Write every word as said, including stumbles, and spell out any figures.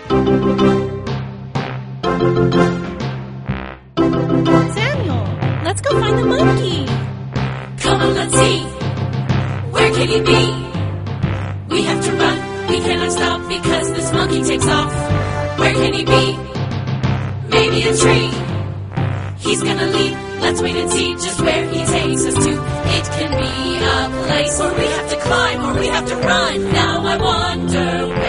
Samuel, let's go find the monkey. Come on, let's see. Where can he be? We have to run. We cannot stop because this monkey takes off. Where can he be? Maybe a tree. He's gonna leap. Let's wait and see just where he takes us to. It can be a place where we have to climb or we have to run. Now I wonder where